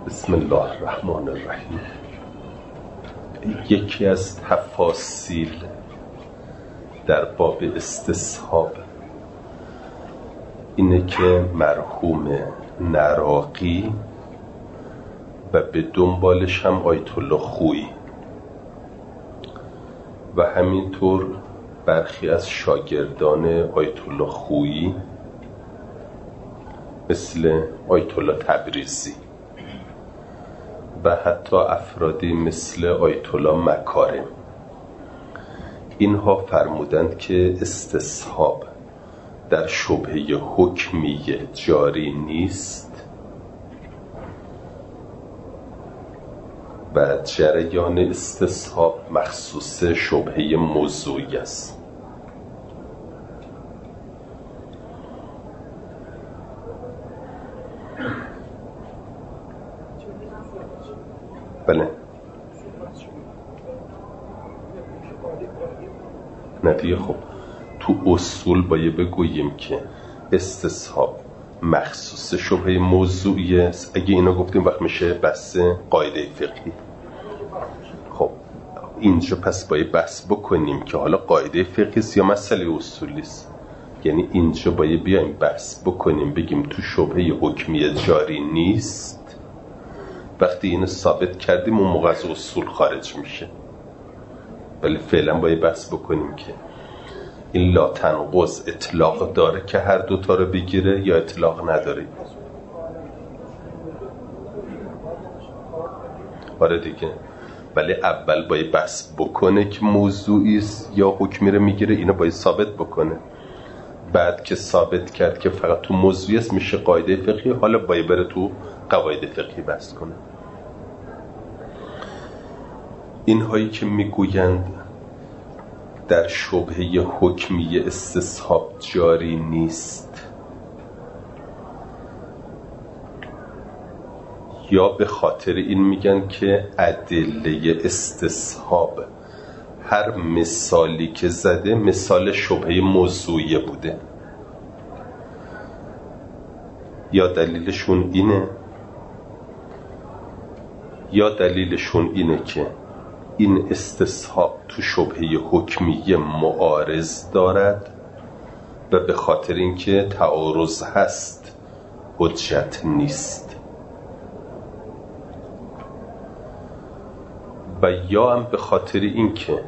بسم الله الرحمن الرحیم. یکی از تفاصیل در باب استصحاب اینه که مرحوم نراقی و به دنبالش هم آیت الله خویی و همینطور برخی از شاگردان آیت الله خویی مثل آیت الله تبریزی و حتی افرادی مثل آیت الله مکارم، اینها فرمودند که استصحاب در شبهه حکمیه جاری نیست و جریان استصحاب مخصوص شبهه موضوعی است. بله نه دیگه، خب تو اصول باید بگوییم که استصحاب مخصوص شبهه موضوعی است. اگه اینا گفتیم وقت میشه بحث قاعده فقهی. خب اینجا پس باید بحث بکنیم که حالا قاعده فقهی است یا مسئله اصولی است. یعنی اینجا باید بیایم بحث بکنیم بگیم تو شبهه حکمیه جاری نیست. وقتی اینو ثابت کردیم اون موقع از اصول خارج میشه. ولی فعلا باید بحث بکنیم که این لا تنقض اطلاق داره که هر دوتا رو بگیره یا اطلاق نداره. آره دیگه، ولی اول باید بحث بکنه که موضوعی است یا حکمی رو میگیره. اینو باید ثابت بکنه. بعد که ثابت کرد که فقط تو موضوعی است میشه قاعده فقهی، حالا باید بره تو قواعد فقهی بحث کنه. اینهایی که میگویند در شبهه حکمی استصحاب جاری نیست، یا به خاطر این میگن که ادله استصحاب هر مثالی که زده مثال شبهه موضوعی بوده، یا دلیلشون اینه که این استصحاب تو شبهه حکمیه معارض دارد و به خاطر اینکه تعارض هست حجت نیست، و یا هم به خاطر اینکه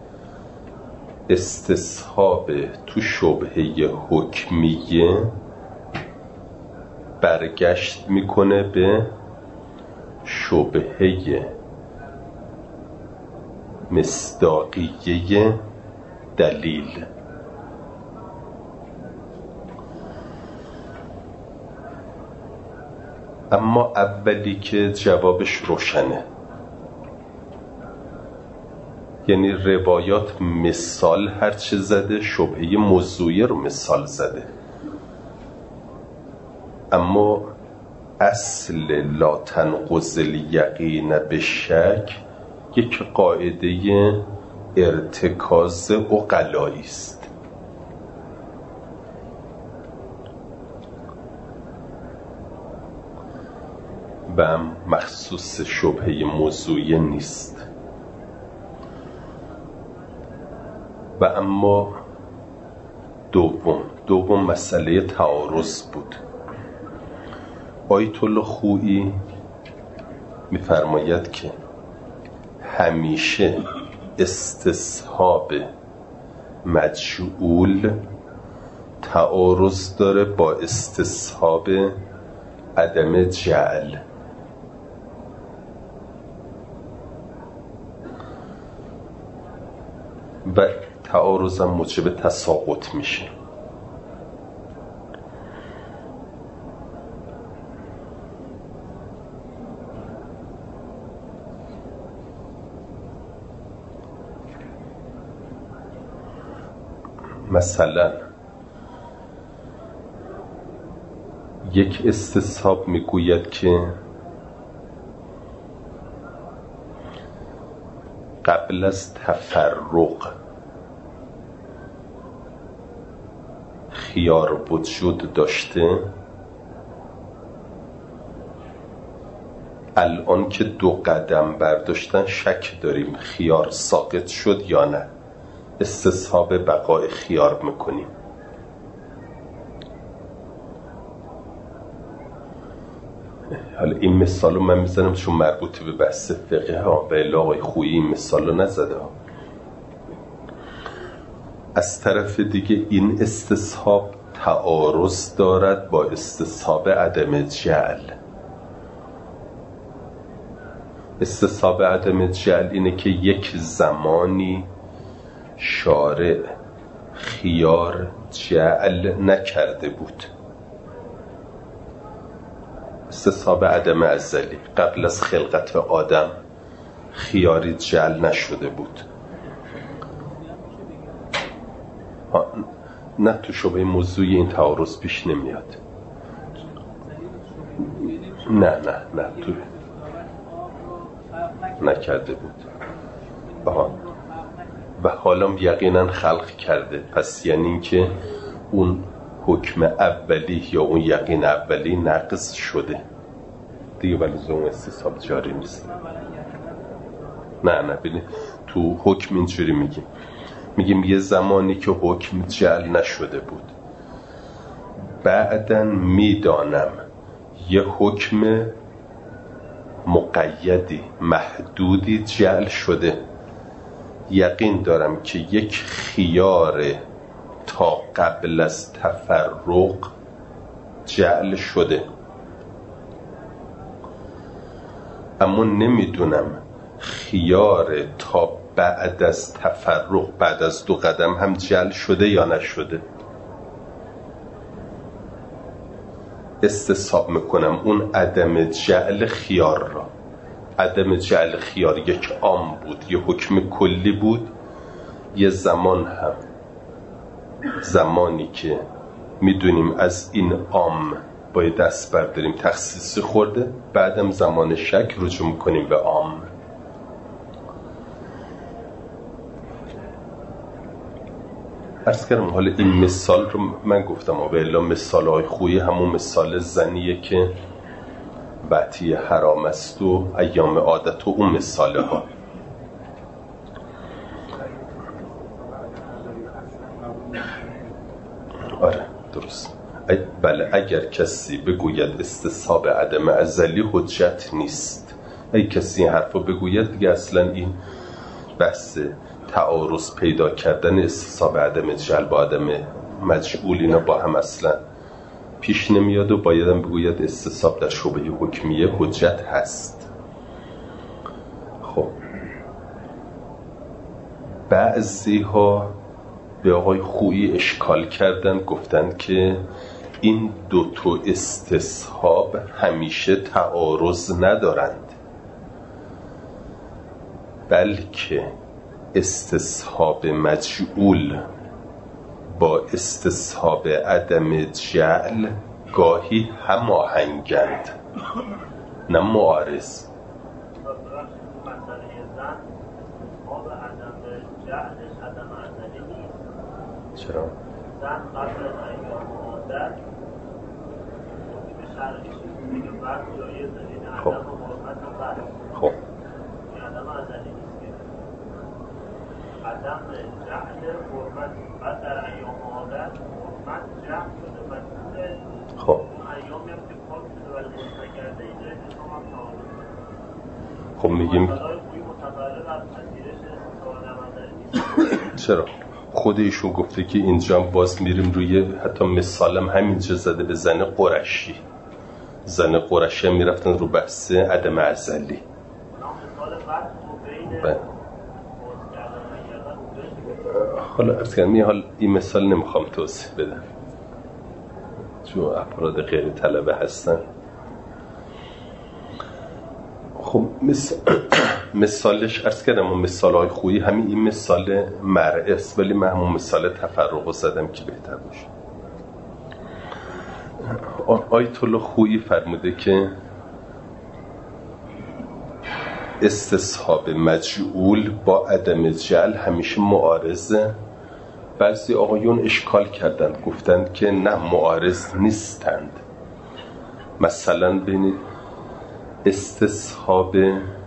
استصحاب تو شبهه حکمیه برگشت میکنه به شبهه مصداقیه دلیل. اما اولی که جوابش روشنه، یعنی روایات مثال هرچه زده شبهه موضوعی رو مثال زده، اما اصل لا تنقض الیقین بالشک یک قاعده ارتکاز عقلایی است. و مخصوص شبهه موضوعی نیست. و اما دوم مسئله تعارض بود. آیت الله خویی می‌فرماید که همیشه استصحاب مجعول تعارض داره با استصحاب عدم جعل. و تعارض هم موجب تساقط میشه. مثلا یک استصحاب میگوید که قبل از تفرق خیار وجود داشته الان که 2 قدم برداشتن شک داریم خیار ساقط شد یا نه، استصحاب بقای خیار میکنیم. حالا این مثال رو من میزنم چون مربوط به بحث فقه ها و الا آقای خویی این مثال رو نزده ها. از طرف دیگه این استصحاب تعارض دارد با استصحاب عدم جعل. استصحاب عدم جعل اینه که یک زمانی شارع خیار جعل نکرده بود. استصحاب عدم ازلی، قبل از خلقت آدم خیاری جعل نشده بود. نه تو شبه موضوعی این تعارض پیش نمیاد. نه تو نکرده بود. و حالا یقینا خلق کرده، پس یعنی این که اون حکم اولی یا اون یقین اولی نقض شده دیگه، ولی اون استصحاب جاری نیست. نه ببینید تو حکم اینجوری میگیم یه زمانی که حکم جعل نشده بود، بعدن میدانم یه حکم مقیدی محدودی جعل شده، یقین دارم که یک خیار تا قبل از تفرق جعل شده، اما نمیدونم خیار تا بعد از تفرق بعد از 2 قدم هم جعل شده یا نشده. استصحاب میکنم اون عدم جعل خیار را. عدم جعل خیار یک عام بود، یه حکم کلی بود، یه زمان هم زمانی که میدونیم از این عام باید دست برداریم تخصیص خورده، بعدم زمان شک رجوع میکنیم به عام. عرض کردم حالا این مثال رو من گفتم و الا مثال های خویی همون مثال زنیه که بعتی حرام است و ایام عادت و اون مثاله ها. آره درست. بله اگر کسی بگوید استصحاب عدم ازلی حجت نیست، اگه کسی این حرف رو بگوید دیگه اصلا این بحث تعارض پیدا کردن استصحاب عدم جعل با عدم مجعول اینا با هم اصلا پیش نمیاد و بایدم بگوید استصحاب در شبهه حکمیه حجت هست. خب بعضی ها به آقای خویی اشکال کردن، گفتن که این 2 استصحاب همیشه تعارض ندارند، بلکه استصحاب مجعول با استصحاب عدم جعل گاهی هماهنگند نه معارض. چرا؟ زن قبل از ایام عادت به شرعیش میگه بعد جایز دارین عدم حرمت و بعد خب این عدم ازلی نیست که عدم جعل حرمت بعد در ایام عادت حرمت جعل شده و خب اون ایامی هم که پاک شده ولی حرمت نکرده اینجای نظام هم تعارض. خب میگیم خدای خوی متقرر از پذیرش استثار عدم ازلی نیست. چرا؟ خود ایشون گفته که اینجا باز میریم روی حتی مثالم همینجا زده به زن قرشی. زن قرشی میرفتن رو بحث عدم ازلی. حالا ارز کنم حال این مثال نمیخوام توضیح بدم چون افراد غیر طلبه هستن. خب مثالش عرض کردم اون مثالهای خویی همین این مثال مرعه است، ولی من همون مثال تفرق زدم که بهتر باشه. آیت الله خویی فرموده که استصحاب مجعول با عدم جعل همیشه معارضه. بعضی آقایون اشکال کردن، گفتند که نه معارض نیستند. مثلا ببینید استصحاب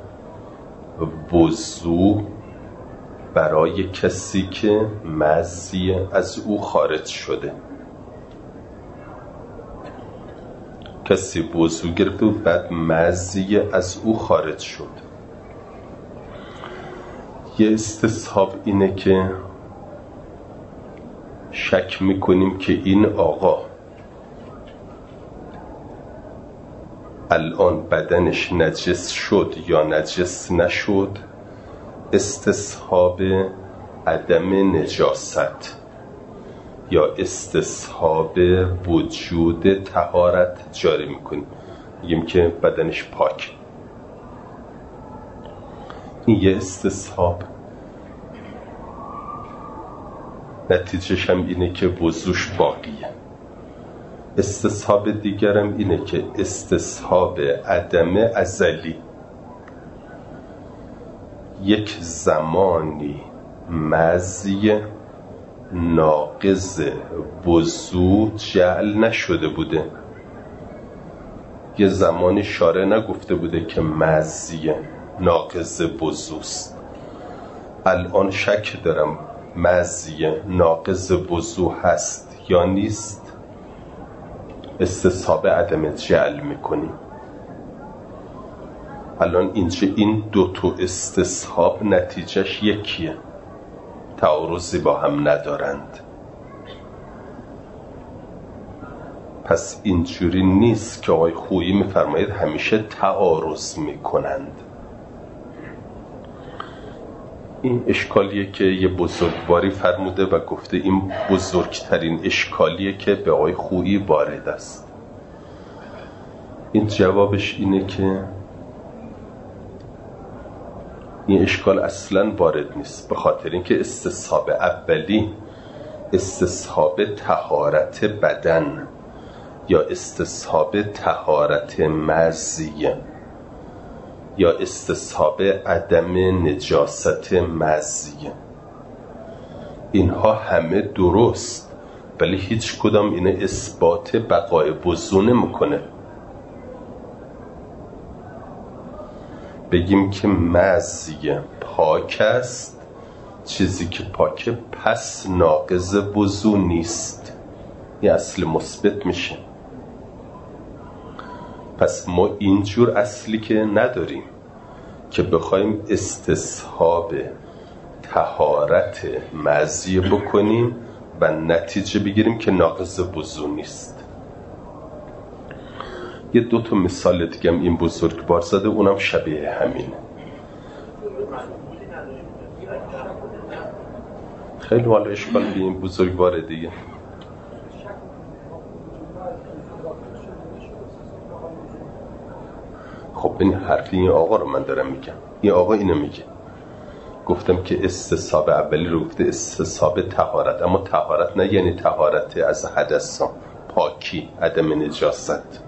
وضو برای کسی که مزی از او خارج شده. کسی وضو گرفته و بعد مزی از او خارج شد. یه استصحاب اینه که شک میکنیم که این آقا الان بدنش نجس شد یا نجس نشد. استصحاب عدم نجاست یا استصحاب وجود طهارت جاری میکنیم، میگیم که بدنش پاک. این یه استصحاب. نتیجهش هم اینه که وضوش باقیه. استصحاب دیگرم اینه که استصحاب عدم ازلی، یک زمانی مزی ناقض وضو جعل نشده بوده، یه زمانی شارع نگفته بوده که مزی ناقض وضوست. الان شک دارم مزی ناقض وضو هست یا نیست، استصحاب عدم جعل میکنیم. الان اینجا این دو تا استصحاب نتیجهش یکیه، تعارضی با هم ندارند. پس اینجوری نیست که آقای خویی میفرماید همیشه تعارض میکنند. این اشکالیه که یه بزرگواری فرموده و گفته این بزرگترین اشکالیه که به آقای خویی وارد است. این جوابش اینه که این اشکال اصلا وارد نیست، به خاطر اینکه استصحاب اولی استصحاب طهارت بدن یا استصحاب طهارت مزی یا استصحاب عدم نجاست مزی، اینها همه درست، ولی هیچ کدام اینه اثبات بقای وضو نمیکنه. بگیم که مزی پاک است، چیزی که پاکه پس ناقض وضو نیست، این اصل مثبت میشه. پس ما اینجور اصلی که نداریم که بخوایم استصحاب طهارت مزی بکنیم و نتیجه بگیریم که ناقض وضو نیست. یه دو تا مثال دیگه هم این بزرگوار زده، اونم شبیه همینه. خیلی حالا اشکال به این بزرگوار دیگه. خب این حرفی این آقا رو من دارم میگم. این آقا اینو میگه، گفتم که استصحاب اولی رو گفته استصحاب طهارت، اما طهارت نه یعنی طهارت از حدث ها، پاکی، عدم نجاست.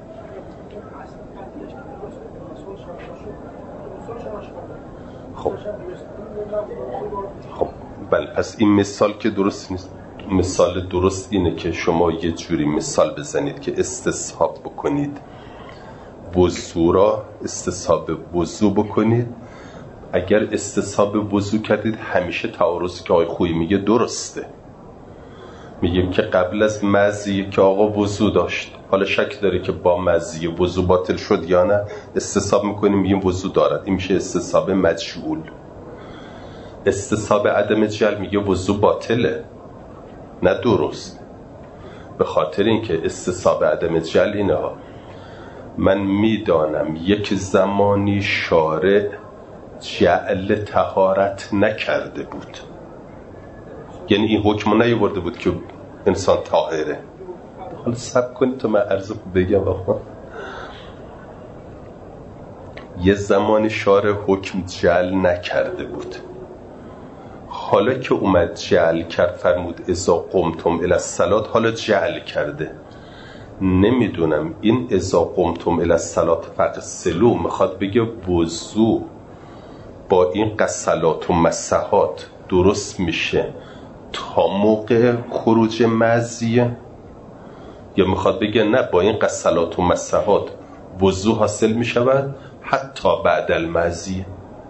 خب بله، پس این مثال که درست نیست. مثال درست اینه که شما یه جوری مثال بزنید که استصحاب بکنید وضو را، استصحاب وضو بکنید. اگر استصحاب وضو کردید همیشه تعارضی که آقای خویی میگه درسته. میگیم که قبل از مزی که آقا وضو داشت، حالا شک داره که با مزی وضو باطل شد یا نه، استصحاب میکنیم میگیم وضو دارد، این میشه استصحاب مجهول. استصحاب عدم جعل میگه وضو باطله، نه درست. به خاطر اینکه استصحاب عدم جعل اینه ها، من میدانم یک زمانی شارع جعل طهارت نکرده بود، یعنی این حکم نیاورده بود که انسان طاهره. حالا صبر کنید تا من عرض بگم. یه زمانی شارع حکم جعل نکرده بود، حالا که اومد جعل کرد فرمود اذا قمتم الی الصلاة، حالا جعل کرده. نمیدونم این اذا قمتم الی الصلاة فاغسلوا میخواد بگه وضو با این غسلات و مسحات درست میشه تا موقع خروج مزیه، یا میخواد بگه نه با این غسلات و مسحات وضو حاصل میشود حتی بعد الماضی.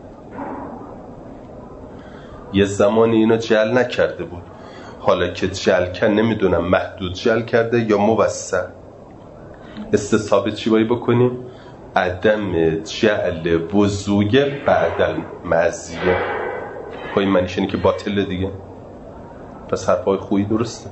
یه زمانی اینو جعل نکرده بود، حالا که جعل کرد نمیدونم محدود جعل کرده یا موسع. استصحاب چی باید بکنیم؟ عدم جعل وضوع بعد الماضی. خواهی معنیش اینه که باطله دیگه. پس حرفای خویی درسته.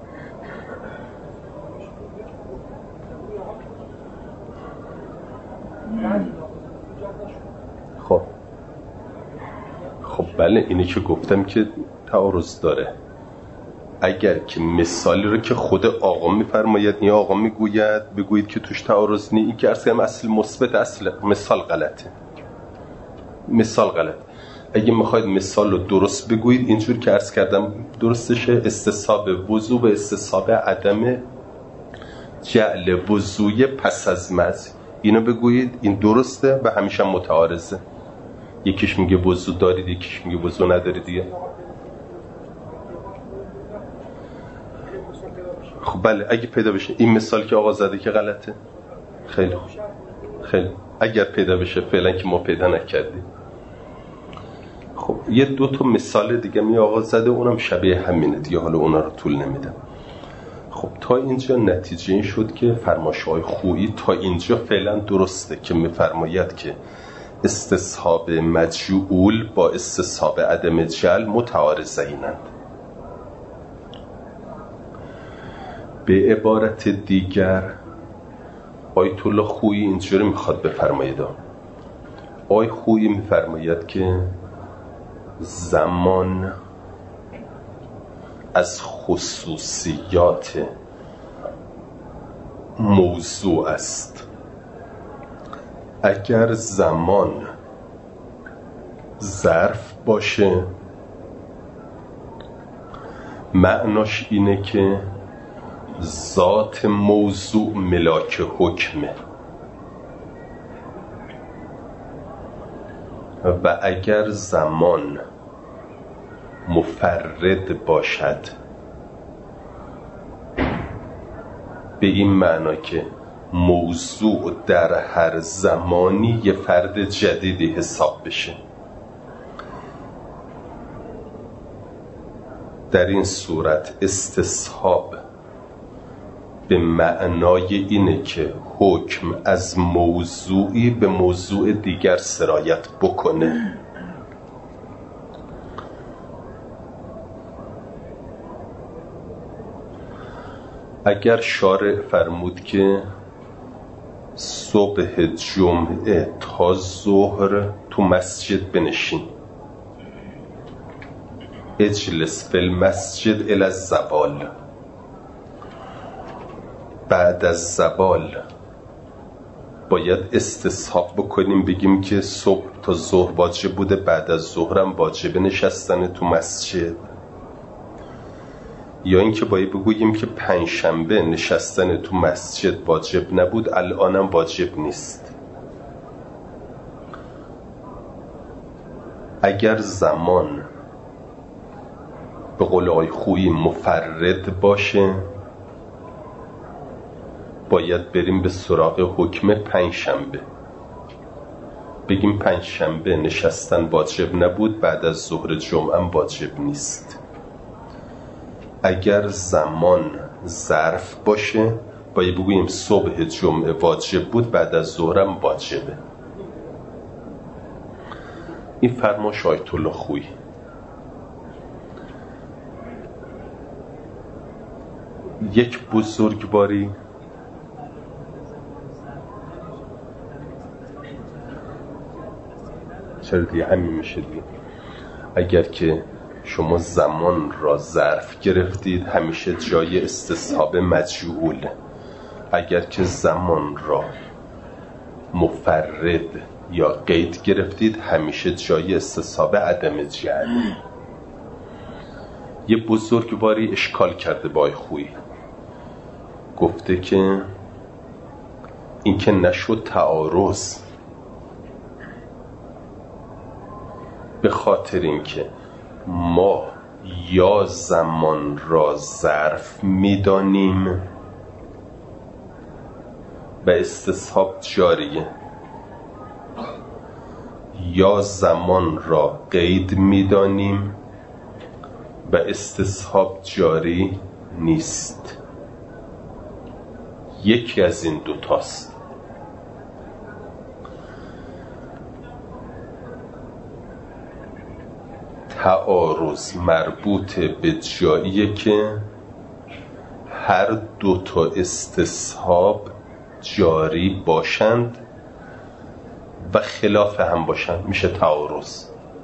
خب بله، اینی که گفتم که تعارض داره. اگر که مثالی رو که خود آقا میفرماید یا آقا میگوید بگویید که توش تعارض نیست، این که عرض کردم اصل مثبت، اصل مثال غلطه. مثال غلط. اگه میخواید مثال رو درست بگویید اینجور که عرض کردم درستشه، استصحاب وضوع و استصحاب عدم جعل وضوع پس از مضی، اینو بگویید، این درسته و همیشه متعارضه. یکیش میگه وضوع دارید، یکیش میگه وضوع ندارید دیگه. خب بله، اگه پیدا بشه این مثال که آقا زده که غلطه. خیلی خوب، خیلی اگر پیدا بشه، فعلا که ما پیدا نکردیم. خب یه دو تا مثال دیگه می آقا زده، اونم شبیه همینه دیگه، حالا اونا رو طول نمیدم. خب تا اینجا نتیجه این شد که فرمایش‌های خویی تا اینجا فعلا درسته که میفرماید که استصحاب مجعول با استصحاب عدم جعل متعارضینند. به عبارت دیگر آیت الله خویی اینجوری میخواد بفرماید. آی خویی میفرماید که زمان از خصوصیات موضوع است. اگر زمان ظرف باشه معناش اینه که ذات موضوع ملاک حکمه، و اگر زمان مفرد باشد به این معنا که موضوع در هر زمانی یه فرد جدیدی حساب بشه، در این صورت استصحاب به معنای اینه که حکم از موضوعی به موضوع دیگر سرایت بکنه. اگر شارع فرمود که صبح جمعه تا ظهر تو مسجد بنشین، اجلس فی المسجد الی الزوال، بعد از زوال باید استصحاب بکنیم بگیم که صبح تا ظهر واجب بوده، بعد از ظهرم واجب نشستن تو مسجد، یا اینکه باید بگوییم که پنجشنبه نشستن تو مسجد واجب نبود الانم واجب نیست. اگر زمان به قول آقای خویی مفرد باشه باید بریم به سراغ حکم پنجشنبه، بگیم پنجشنبه نشستن واجب نبود، بعد از ظهر جمعه هم واجب نیست. اگر زمان ظرف باشه باید بگوییم صبح جمعه واجب بود، بعد از ظهر هم واجبه. این فرمایش آیت الله خویی. یک بزرگواری چرا دیگه همین میشه دیگه. اگر که شما زمان را ظرف گرفتید همیشه جای استصحاب مجعول، اگر که زمان را مفرد یا قید گرفتید همیشه جای استصحاب عدم جعل. یه بزرگواری اشکال کرده با خویی، گفته که این که نشد تعارض، به خاطر اینکه ما یا زمان را ظرف میدانیم و استصحاب جاریه، یا زمان را قید می‌دانیم و استصحاب جاری نیست. یکی از این دوتاست. تعارض مربوط به جاییه که هر دوتا استصحاب جاری باشند و خلاف هم باشند، میشه تعارض.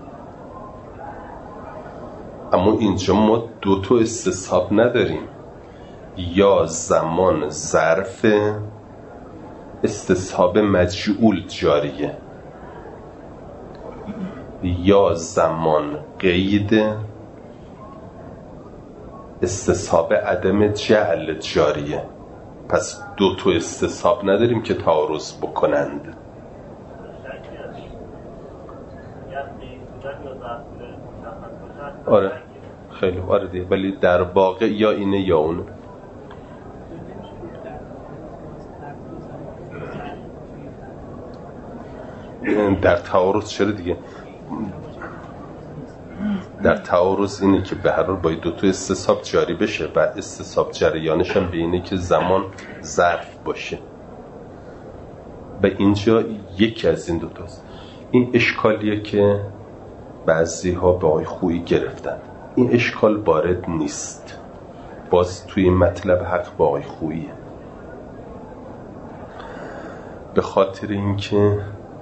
اما اینجا ما دوتا استصحاب نداریم. یا زمان ظرف، استصحاب مجعول جاریه، یا زمان قید، استصحاب عدم جعل جاریه. پس دوتا استصحاب نداریم که تعارض بکنند. آره خیلی آره، ولی در واقع یا اینه یا اونه. در تعارض چرا دیگه؟ در تعارض اینه که به هر حال باید دوتا استصحاب جاری بشه و استصحاب جریانش هم به اینه که زمان ظرف باشه و اینجا یکی از این دوتاست. این اشکالیه که بعضی ها به آقای خویی گرفتن. این اشکال وارد نیست، باز توی مطلب حق با آقای خوییه، به خاطر اینکه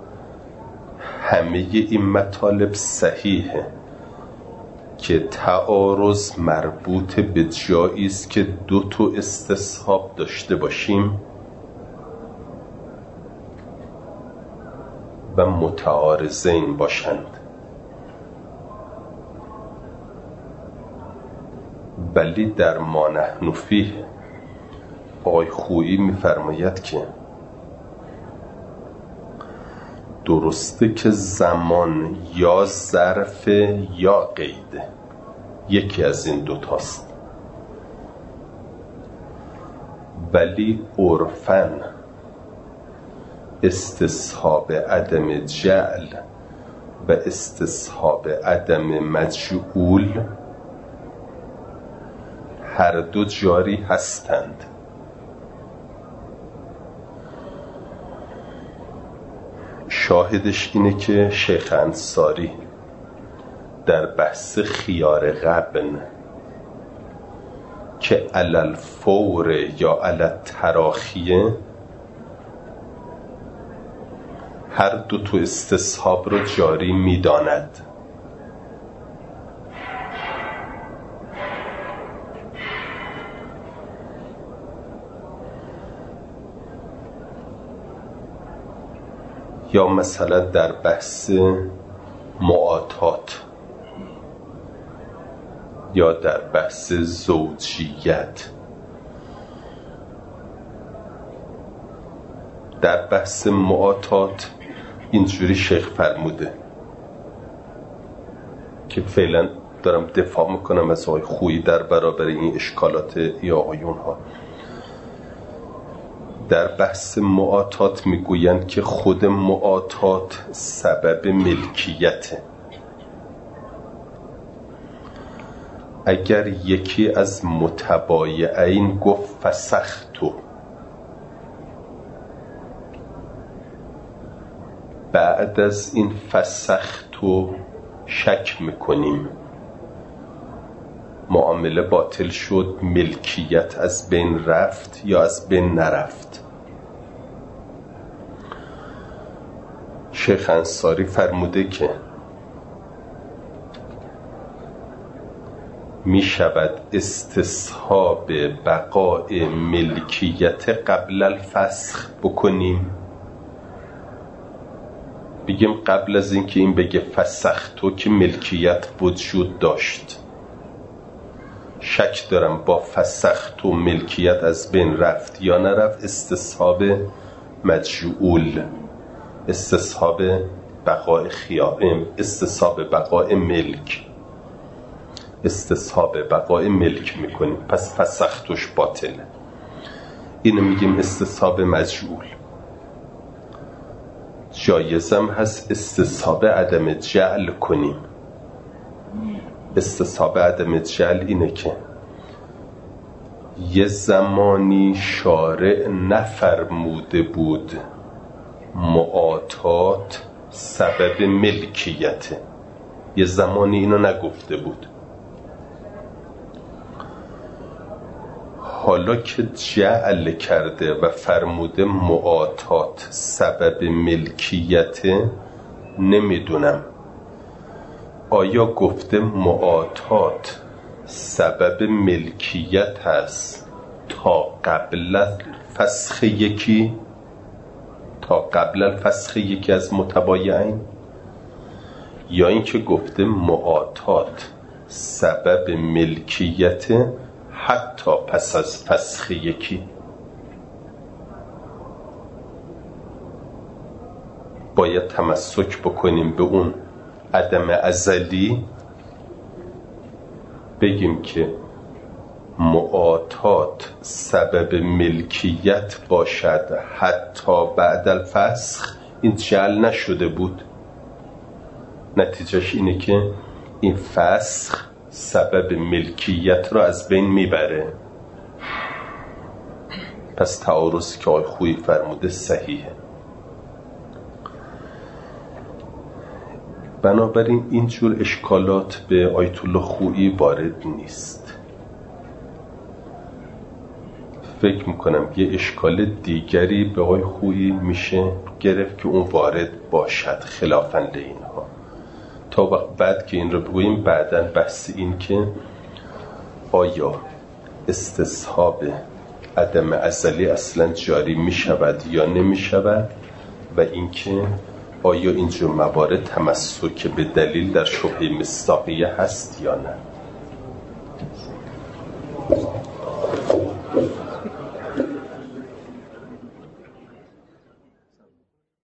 همه این مطالب صحیحه که تعارض مربوط به جایی است که دو تا استصحاب داشته باشیم و متعارضین باشند. ولی در ما نحن فیه آقای خویی میفرماید که درسته که زمان یا ظرف یا قیده، یکی از این دوتاست، ولی عرفاً استصحاب عدم جعل و استصحاب عدم مجعول هر دو جاری هستند. شاهدش اینه که شیخ انصاری در بحث خیار غبن که علل فور یا علل تراخیه هر دو تو استصحاب رو جاری میداند. یا مثلا در بحث معاطات یا در بحث زوجیت، در بحث معاطات اینجوری شیخ فرموده که فعلا دارم دفاع میکنم از آقای خویی در برابر این اشکالات یا آقایون ها. در بحث معاطات میگویند که خود معاطات سبب ملکیته. اگر یکی از متبایعین گفت فسختو، بعد از این فسختو شک میکنیم، معامله باطل شد، ملکیت از بین رفت یا از بین نرفت. شیخ انصاری فرموده که می شود استصحاب بقاء ملکیت قبل الفسخ بکنیم، بگیم قبل از اینکه این بگه فسختو که ملکیت وجود داشت، شک دارم با فسختو ملکیت از بین رفت یا نرفت، استصحاب مجعول، استصحاب بقاء خیائم، استصحاب بقاء ملک، استصحاب بقاء ملک میکنیم، پس فسختوش باطله. اینو میگیم استصحاب مجعول. جایزم هست استصحاب عدم جعل کنیم. استصحاب عدم جعل اینه که یه زمانی شارع نفرموده بود معاطات سبب ملکیته، یه زمانی اینو نگفته بود. حالا که جعل کرده و فرموده معاطات سبب ملکیته، نمیدونم آیا گفته معاطات سبب ملکیت هست تا قبل فسخ یکی، تا قبل فسخ یکی از متبایعین، یا اینکه گفته معاطات سبب ملکیت حتی پس از فسخ یکی. باید تمسک بکنیم به اون عدم ازلی، بگیم که معاطات سبب ملکیت باشد حتی بعد الفسخ، این جعل نشده بود. نتیجهش اینه که این فسخ سبب ملکیت رو از بین میبره. پس تعارضی که آقای خویی فرموده صحیحه. بنابراین اینجور اشکالات به آیت الله خویی وارد نیست. فکر میکنم یه اشکال دیگری به آقای خویی میشه گرفت که اون وارد باشد خلافاً اینها. تا وقت بعد که این رو بگوییم بعداً بحث این که آیا استصحاب عدم ازلی اصلا جاری میشود یا نمیشود، و اینکه آیا اینجور موارد تمسک به دلیل در شبهه مصداقیه هست یا نه.